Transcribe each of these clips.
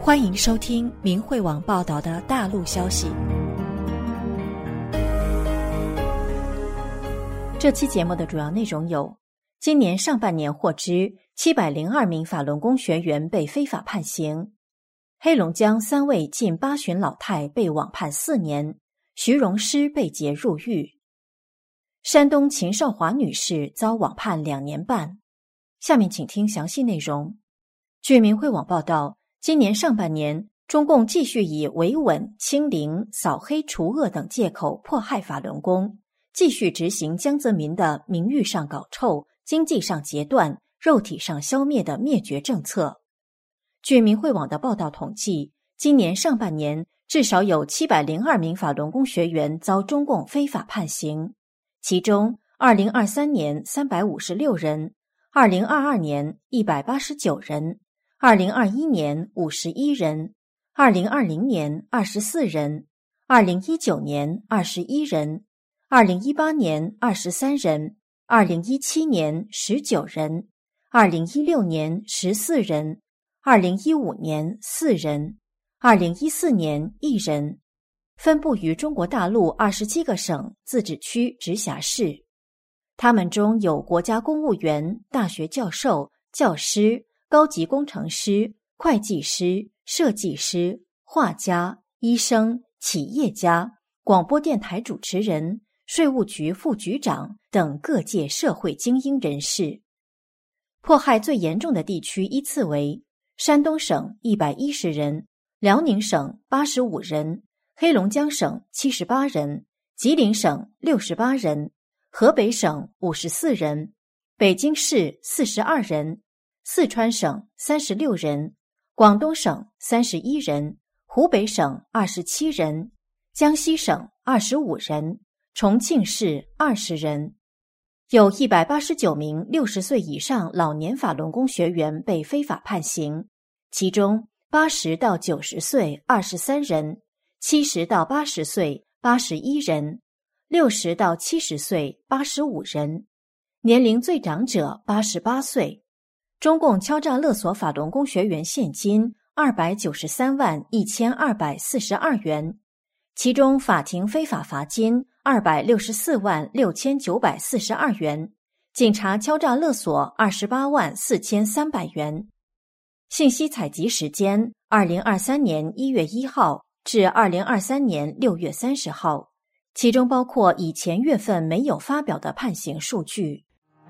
欢迎收听明慧网报道的大陆消息。这期节目的主要内容有：今年上半年获知702名法轮功学员被非法判刑；黑龙江3位近八旬老太被网判4年，徐荣师被劫入狱；山东秦少华女士遭网判2年半。下面请听详细内容。据明慧网报道，今年上半年，中共继续以维稳、清零、扫黑除恶等借口迫害法轮功，继续执行江泽民的名誉上搞臭、经济上截断、肉体上消灭的灭绝政策。据明慧网的报道统计，今年上半年至少有702名法轮功学员遭中共非法判刑，其中2023年356人，2022年189人，2021年51人，2020年24人，2019年21人，2018年23人，2017年19人，2016年14人，2015年4人，2014年1人，分布于中国大陆27个省、自治区、直辖市。他们中有国家公务员、大学教授、教师、高级工程师、会计师、设计师、画家、医生、企业家、广播电台主持人、税务局副局长等各界社会精英人士。迫害最严重的地区依次为：山东省110人，辽宁省85人，黑龙江省78人，吉林省68人，河北省54人，北京市42人，四川省36人，广东省31人，湖北省27人，江西省25人，重庆市20人。有189名60岁以上老年法轮功学员被非法判刑，其中80到90岁23人，70到80岁81人，60到70岁85人，年龄最长者88岁。中共敲诈勒索法轮功学员现金293万1242元，其中法庭非法罚金264万6942元，警察敲诈勒索28万4300元。信息采集时间2023年1月1号至2023年6月30号，其中包括以前月份没有发表的判刑数据。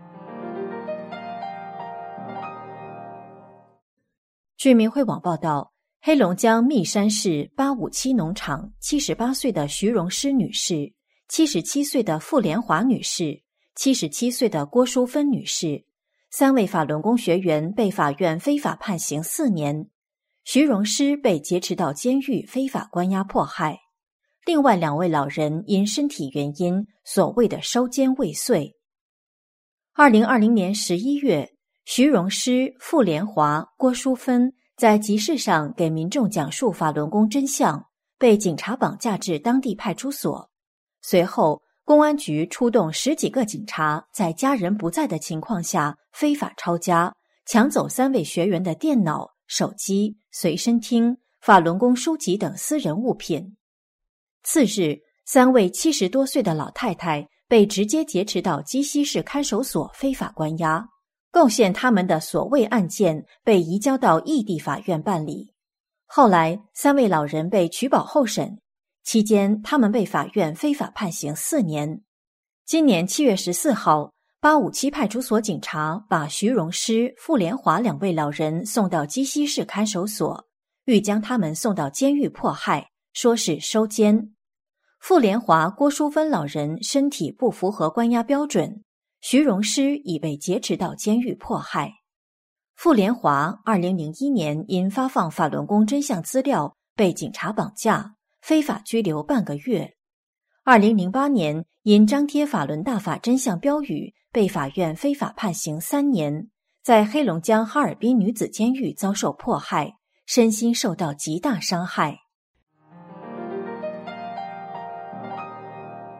据明慧网报道，黑龙江密山市857农场78岁的徐荣师女士、77岁的傅连华女士、77岁的郭淑芬女士3位法轮功学员被法院非法判刑4年，徐荣师被劫持到监狱非法关押迫害，另外2位老人因身体原因所谓的收监未遂。2020年11月，徐荣师、傅连华、郭淑芬在集市上给民众讲述法轮功真相，被警察绑架至当地派出所。随后，公安局出动10几个警察，在家人不在的情况下非法抄家，抢走3位学员的电脑、手机、随身听、法轮功书籍等私人物品。次日，3位70多岁的老太太被直接劫持到鸡西市看守所非法关押，构陷他们的所谓案件被移交到异地法院办理。后来3位老人被取保候审，期间他们被法院非法判刑4年。今年7月14号，857派出所警察把徐荣师、傅连华2位老人送到鸡西市看守所，欲将他们送到监狱迫害，说是收监。傅连华、郭淑芬老人身体不符合关押标准，徐荣师已被劫持到监狱迫害。傅连华2001年因发放法轮功真相资料被警察绑架，非法拘留半个月。2008年因张贴法轮大法真相标语被法院非法判刑3年，在黑龙江哈尔滨女子监狱遭受迫害，身心受到极大伤害。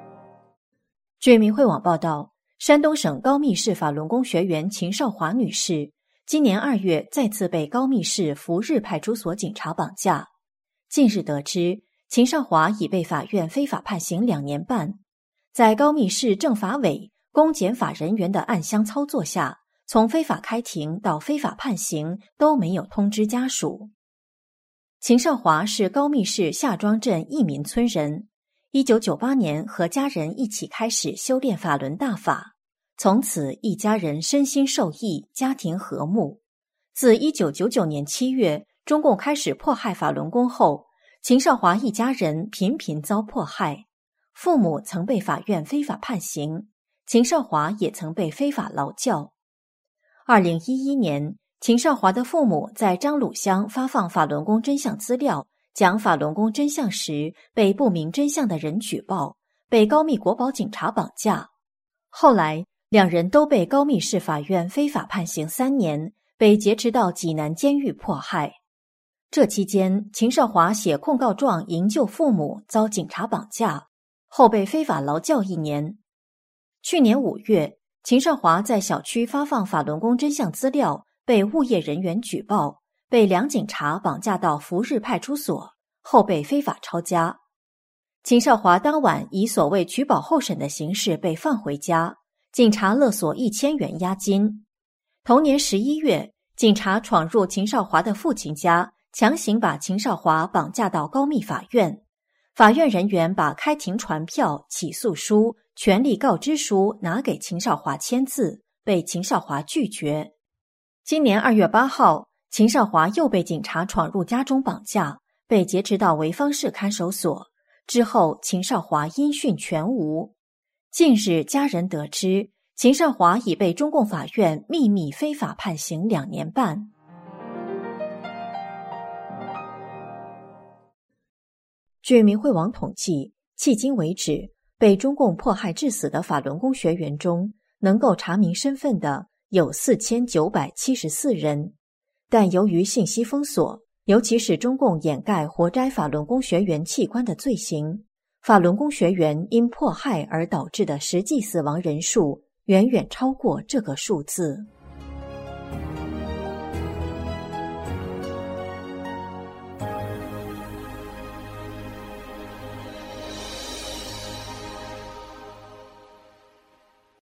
据明慧网报道，山东省高密市法轮功学员秦少华女士今年2月再次被高密市福日派出所警察绑架。近日得知，秦少华已被法院非法判刑2年半。在高密市政法委、公检法人员的暗箱操作下，从非法开庭到非法判刑都没有通知家属。秦少华是高密市下庄镇义民村人，1998年和家人一起开始修炼法轮大法，从此一家人身心受益，家庭和睦。自1999年7月中共开始迫害法轮功后，秦少华一家人频频遭迫害，父母曾被法院非法判刑，秦少华也曾被非法劳教。2011年，秦少华的父母在张鲁乡发放法轮功真相资料，讲法轮功真相时，被不明真相的人举报，被高密国保警察绑架。后来，两人都被高密市法院非法判刑3年，被劫持到济南监狱迫害。这期间，秦少华写控告状营救父母，遭警察绑架，后被非法劳教1年。去年5月，秦少华在小区发放法轮功真相资料，被物业人员举报，被2警察绑架到福日派出所，后被非法抄家。秦少华当晚以所谓取保候审的形式被放回家，警察勒索1000元押金。同年11月，警察闯入秦少华的父亲家，强行把秦少华绑架到高密法院。法院人员把开庭传票、起诉书、权利告知书拿给秦少华签字，被秦少华拒绝。今年2月8号，秦少华又被警察闯入家中绑架，被劫持到潍坊市看守所。之后，秦少华音讯全无。近日，家人得知，秦少华已被中共法院秘密非法判刑2年半。据明慧网统计，迄今为止，被中共迫害致死的法轮功学员中，能够查明身份的有4974人，但由于信息封锁，尤其是中共掩盖活摘法轮功学员器官的罪行，法轮功学员因迫害而导致的实际死亡人数远远超过这个数字。